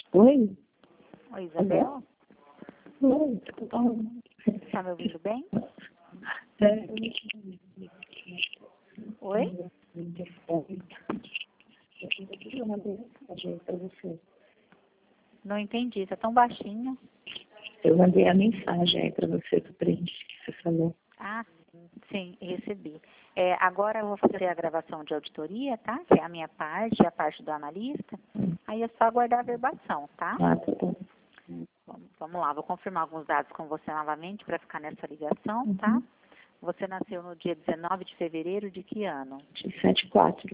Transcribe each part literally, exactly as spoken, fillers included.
Oi? Oi, Isabel? Oi, tudo bom? Está me ouvindo bem? É. Oi? Eu mandei mensagem para você. Não entendi, está tão baixinho. Eu mandei a mensagem aí para você do print que você falou. Ah, sim, recebi. É, agora eu vou fazer a gravação de auditoria, tá? Que é a minha parte, a parte do analista. Hum. Aí é só aguardar a verbação, tá? Ah, tá bom. Vamos, vamos lá, vou confirmar alguns dados com você novamente para ficar nessa ligação, Uhum. tá? Você nasceu no dia dezenove de fevereiro de que ano? sete quatro.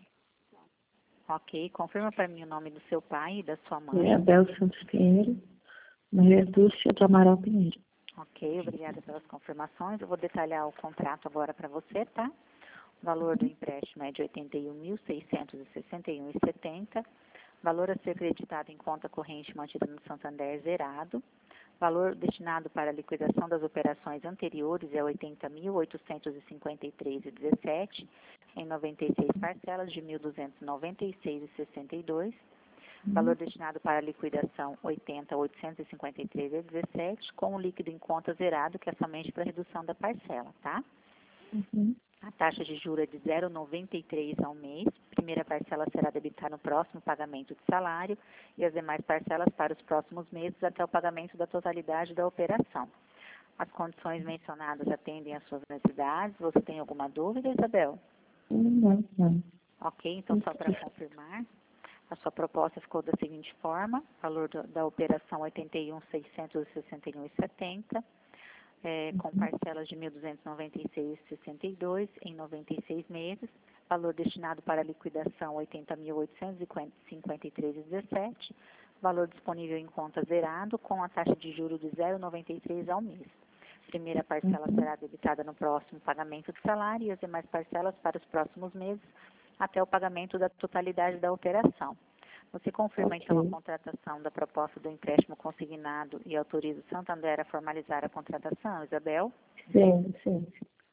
Ok, confirma para mim o nome do seu pai e da sua mãe. É Abel Santos Pinheiro, Maria Dúcia do Amaral Pinheiro. Ok, obrigada pelas confirmações. Eu vou detalhar o contrato agora para você, tá? O valor do empréstimo é de oitenta e um mil seiscentos e sessenta e um reais e setenta centavos. Valor a ser creditado em conta corrente mantida no Santander zerado. Valor destinado para a liquidação das operações anteriores é oitenta mil oitocentos e cinquenta e três reais e dezessete centavos, em noventa e seis parcelas de mil duzentos e noventa e seis reais e sessenta e dois centavos. Valor destinado para a liquidação oitenta mil oitocentos e cinquenta e três reais e dezessete centavos, com o líquido em conta zerado, que é somente para redução da parcela, tá? Uhum. A taxa de juros é de zero vírgula noventa e três ao mês. Primeira parcela será debitada no próximo pagamento de salário e as demais parcelas para os próximos meses até o pagamento da totalidade da operação. As condições mencionadas atendem às suas necessidades. Você tem alguma dúvida, Isabel? Não, não. Ok, então só para confirmar, a sua proposta ficou da seguinte forma: valor do, da operação oitenta e um mil seiscentos e sessenta e um reais e setenta centavos. É, com parcelas de mil duzentos e noventa e seis reais e sessenta e dois centavos em noventa e seis meses, valor destinado para liquidação oitenta mil oitocentos e cinquenta e três reais e dezessete centavos, valor disponível em conta zerado com a taxa de juros de zero vírgula noventa e três ao mês. Primeira parcela Uhum. será debitada no próximo pagamento de salário e as demais parcelas para os próximos meses até o pagamento da totalidade da operação. Você confirma, Ok. então, a contratação da proposta do empréstimo consignado e autoriza o Santander a formalizar a contratação, Isabel? Sim, sim.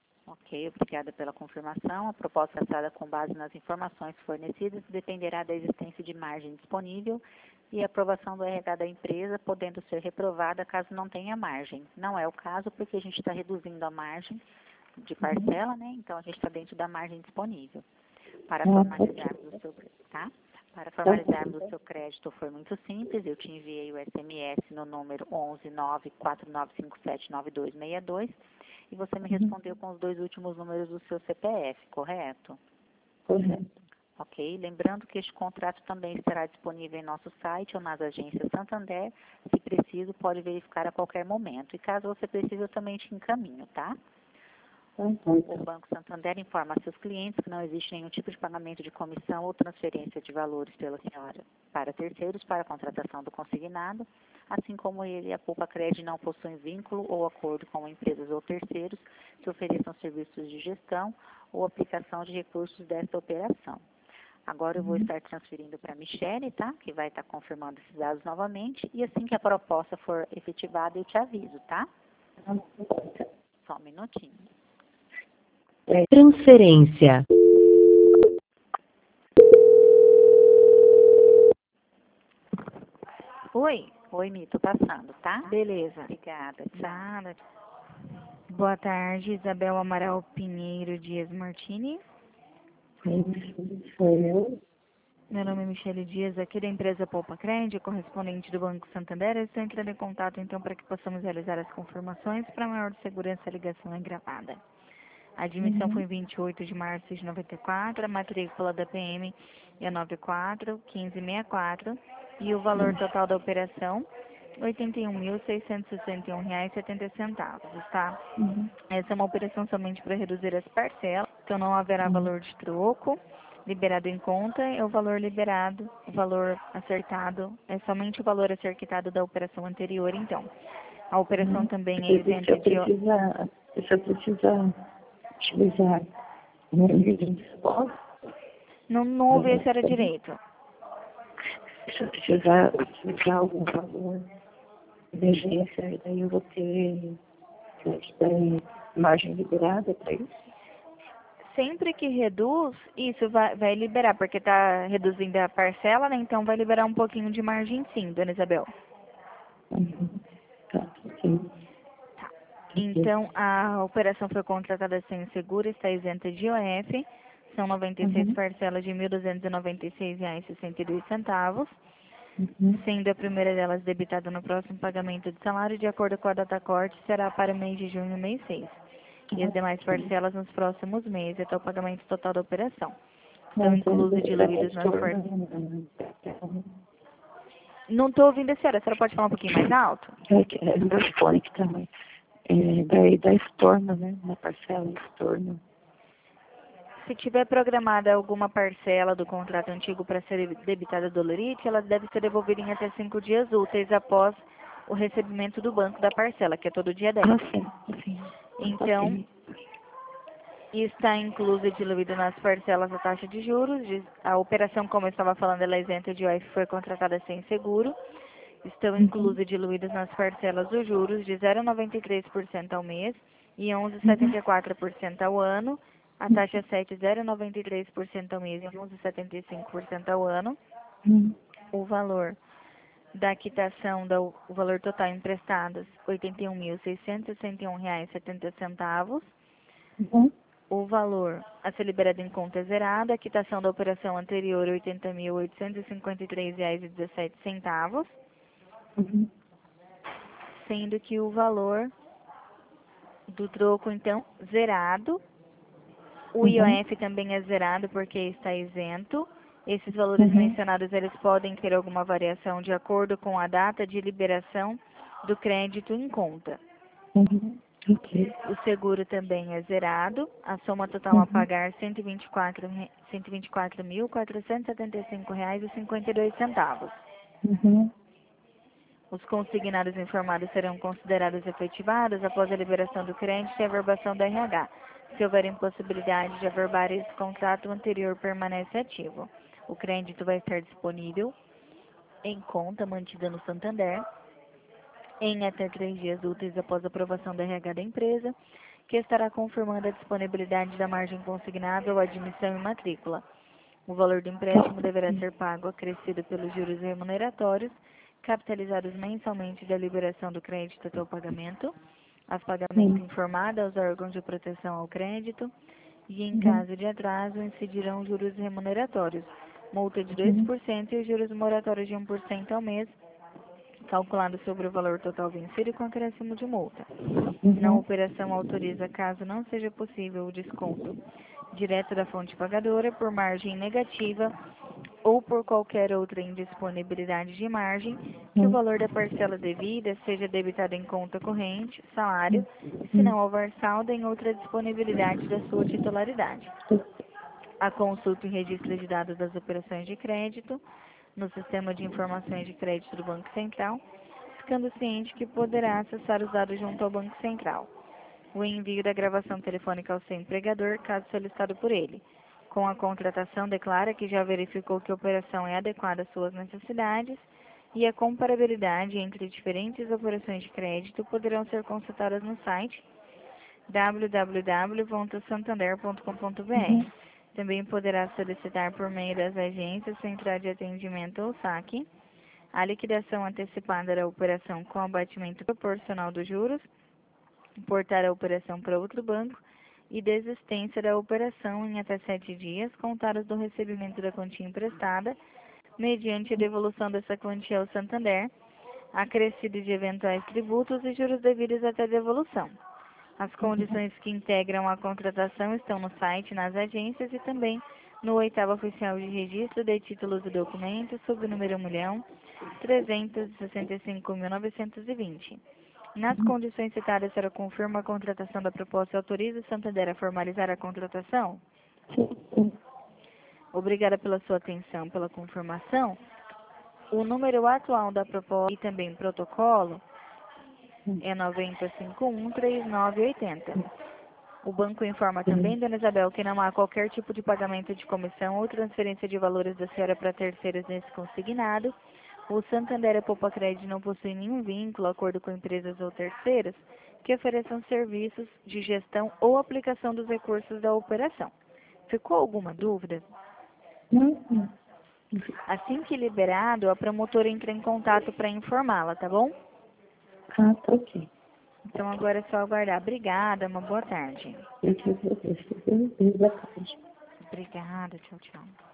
Ok, obrigada pela confirmação. A proposta tratada com base nas informações fornecidas dependerá da existência de margem disponível e a aprovação do R H da empresa, podendo ser reprovada caso não tenha margem. Não é o caso, porque a gente está reduzindo a margem de parcela, né? Então, a gente está dentro da margem disponível. Para Ah, formalizarmos o seu, tá? Para formalizarmos o seu crédito foi muito simples. Eu te enviei o S M S no número onze nove quatro nove cinco sete nove dois seis dois e você me respondeu com os dois últimos números do seu C P F, correto? correto. Ok. Lembrando que este contrato também estará disponível em nosso site ou nas agências Santander. Se preciso, pode verificar a qualquer momento. E caso você precise, eu também te encaminho, tá? O Banco Santander informa a seus clientes que não existe nenhum tipo de pagamento de comissão ou transferência de valores pela senhora para terceiros para a contratação do consignado, assim como ele e a Poupa Cred não possuem vínculo ou acordo com empresas ou terceiros que ofereçam serviços de gestão ou aplicação de recursos desta operação. Agora eu vou estar transferindo para a Michele, tá? Que vai estar confirmando esses dados novamente e assim que a proposta for efetivada eu te aviso, tá? Só um minutinho. Transferência. Oi? Oi, Mi, tô passando, tá? Beleza. Obrigada, tchau. Nada. Boa tarde, Isabel Amaral Pinheiro Dias Martini. Sou eu. Meu nome é Michele Dias, aqui da empresa Poupa Cred, correspondente do Banco Santander. Eu estou entrando em contato, então, para que possamos realizar as confirmações. Para maior segurança, a ligação é gravada. A admissão Uhum. foi em vinte e oito de março de noventa e quatro, a matrícula da P M é nove quatro um cinco seis quatro e o valor total da operação oitenta e um mil seiscentos e sessenta e um reais e setenta centavos, tá? Uhum. Essa é uma operação somente para reduzir as parcelas, então não haverá Uhum. valor de troco liberado em conta, é o valor liberado, o valor acertado, é somente o valor a ser quitado da operação anterior, então. A operação Uhum. também é E se isenta eu de... precisar, se eu precisar utilizar meu livro de escola, Não, não ouvi a senhora direito. se eu precisar utilizar algum valor de emergência, daí eu vou ter, ter margem liberada para isso. Sempre que reduz, isso vai, vai liberar, porque está reduzindo a parcela, né? Então vai liberar um pouquinho de margem sim, dona Isabel. Uhum. Tá, sim. Então, a operação foi contratada sem seguro, está isenta de I O F. São noventa e seis Uhum. parcelas de mil duzentos e noventa e seis reais e sessenta e dois centavos, Uhum. sendo a primeira delas debitada no próximo pagamento de salário, de acordo com a data corte, será para o mês de junho, mês seis. E as demais parcelas nos próximos meses, até o pagamento total da operação. Estão inclusos e diluídos nas parcelas. Não estou ouvindo a senhora, a senhora pode falar um pouquinho mais alto? É que é meu fone que também. É, daí dá estorno, né? Na parcela, estorno. Se tiver programada alguma parcela do contrato antigo para ser debitada do Lorite, ela deve ser devolvida em até cinco dias úteis após o recebimento do banco da parcela, que é todo dia dez. Ah, sim, sim. Então, Ok. está incluso e diluído nas parcelas a taxa de juros. de- A operação, como eu estava falando, ela é isenta de I O F, foi contratada sem seguro. Estão Uhum. inclusos e diluídos nas parcelas os juros de zero vírgula noventa e três por cento ao mês e onze vírgula setenta e quatro por cento ao ano. A taxa sete, zero vírgula noventa e três por cento ao mês e onze vírgula setenta e cinco por cento ao ano. Uhum. O valor da quitação, do, o valor total emprestados, oitenta e um mil, seiscentos e sessenta e um reais e setenta centavos. Uhum. O valor a ser liberado em conta é zerado. A quitação da operação anterior, oitenta mil, oitocentos e cinquenta e três reais e dezessete centavos. Uhum. Sendo que o valor do troco, então, zerado. O Uhum. I O F também é zerado porque está isento. Esses valores Uhum. mencionados, eles podem ter alguma variação de acordo com a data de liberação do crédito em conta. Uhum. Ok. O seguro também é zerado. A soma total a Uhum. pagar cento e vinte e quatro re- cento e vinte e quatro mil, quatrocentos e setenta e cinco reais e cinquenta e dois centavos. Uhum. Os consignados informados serão considerados efetivados após a liberação do crédito e a averbação do R H. Se houver impossibilidade de averbar, esse contrato anterior permanece ativo. O crédito vai estar disponível em conta mantida no Santander em até três dias úteis após a aprovação do R H da empresa, que estará confirmando a disponibilidade da margem consignável, admissão e matrícula. O valor do empréstimo deverá ser pago acrescido pelos juros remuneratórios, capitalizados mensalmente da liberação do crédito até o pagamento, as pagamentos Sim. informados aos órgãos de proteção ao crédito e, em Uhum. caso de atraso, incidirão juros remuneratórios, multa de dois Uhum. por cento e os juros moratórios de um por cento ao mês, calculado sobre o valor total vencido e com acréscimo de multa. Não, a Uhum. operação autoriza, caso não seja possível, o desconto direto da fonte pagadora por margem negativa ou por qualquer outra indisponibilidade de margem, que o Uhum. valor da parcela devida seja debitado em conta corrente, salário, se não houver saldo em outra disponibilidade da sua titularidade. A consulta e registro de dados das operações de crédito no Sistema de Informações de Crédito do Banco Central, ficando ciente que poderá acessar os dados junto ao Banco Central. O envio da gravação telefônica ao seu empregador, caso solicitado por ele. Com a contratação, declara que já verificou que a operação é adequada às suas necessidades e a comparabilidade entre diferentes operações de crédito poderão ser consultadas no site w w w ponto santander ponto com ponto b r. Uhum. Também poderá solicitar por meio das agências Central de Atendimento ou saque a liquidação antecipada da operação com abatimento proporcional dos juros, importar a operação para outro banco e desistência da operação em até sete dias, contados do recebimento da quantia emprestada, mediante a devolução dessa quantia ao Santander, acrescido de eventuais tributos e juros devidos até a devolução. As condições que integram a contratação estão no site, nas agências e também no oitavo oficial de registro de títulos e documentos, sob o número um milhão trezentos e sessenta e cinco mil novecentos e vinte. Nas condições citadas, a senhora confirma a contratação da proposta e autoriza o Santander a formalizar a contratação? Sim. Obrigada pela sua atenção, pela confirmação. O número atual da proposta e também protocolo é nove zero cinco um, três nove oito zero. O banco informa também, dona Isabel, que não há qualquer tipo de pagamento de comissão ou transferência de valores da senhora para terceiros nesse consignado. O Santander e a Poupa Crédito não possuem nenhum vínculo, acordo com empresas ou terceiros que ofereçam serviços de gestão ou aplicação dos recursos da operação. Ficou alguma dúvida? Não, não. Assim que liberado, a promotora entra em contato para informá-la, tá bom? Ah, tá ok. Então agora é só aguardar. Obrigada, uma boa tarde. Eu te agradeço. Boa tarde. Obrigada, tchau, tchau.